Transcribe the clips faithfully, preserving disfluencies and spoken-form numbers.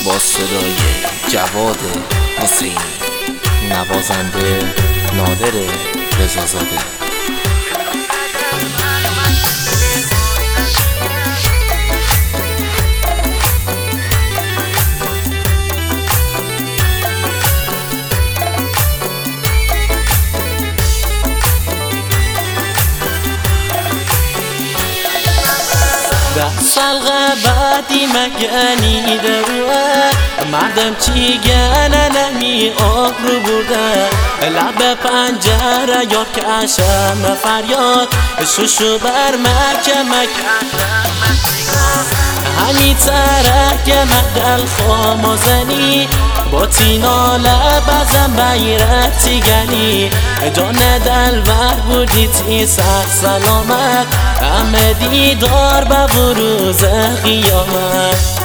با صدای جواد حسینی، نوازنده نادر رضازاده. سلغه بعدی مگنیده روه مردم چی گنه نمی آبرو برده لب پنجره یا کشم فریاد شوشو بر مکه مکه همی ترک مدل خامازنی با تینا لبزم بیرتی گلی جان دل بر بودی تی سر سلامت همه دیدار به بروز قیامت.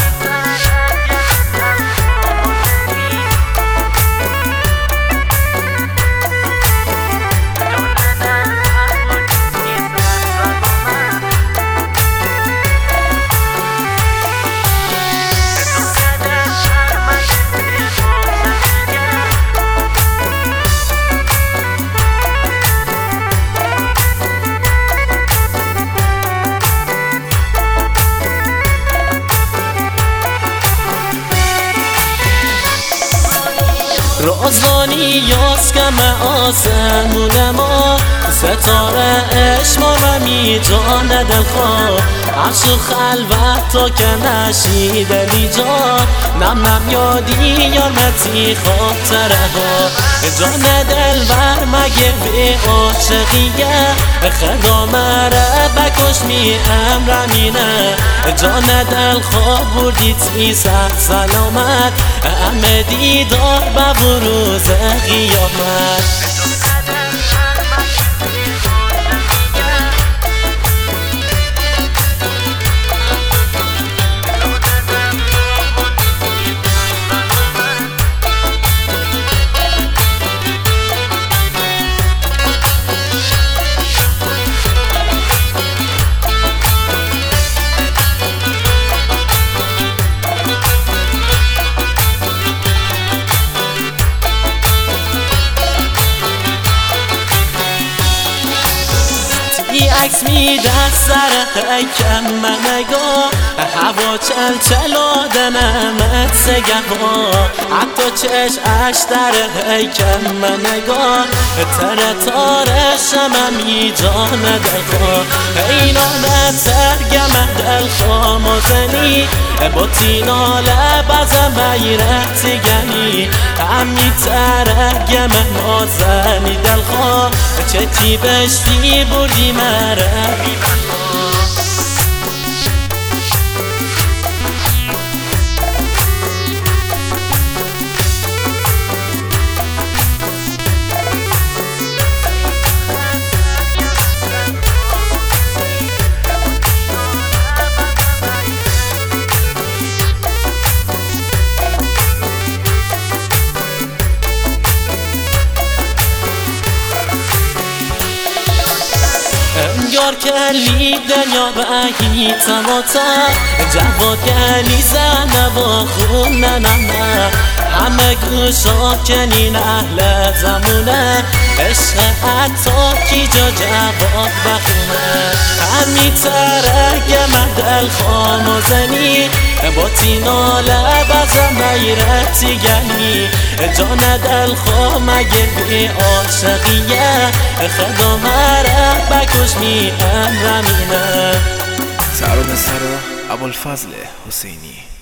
رازانی یاسکم آسمون ما ستاره اشما و می جان دلخواه عرش و خلوت تا که نشیده لیجا نم نم یادی یارمتی خاطره ها جان دل بر مگه به عاشقیه خدا مره بکش می امرمینه جان دل خواه بردی تی سر سلامت همه دیدار به بروز قیامت. عکس میده سر هیکم من نگاه هوا چل چل آدنمت سگه حتی چش اش در هیکم من نگاه تره تارشم می جان دلخواه اینانه ترگم دل خامازنی با تینا لبزم بیرت گلی همی ترگم مازنی دلخواه چه تی بشتی بردی مره یار کلی دنیا بگی تماتا جواد گلی زنه و خون نه نه همه گوشا کنین اهل زمونه عشق حتی کی جا جواد بخونه همی ترگم دل خامازنی با تینا لبزم بیرتی گلی جان دل خواه مگه بی عاشقیه خدا مره بکش می امرمینه. سران سرا ابوالفضل حسینی.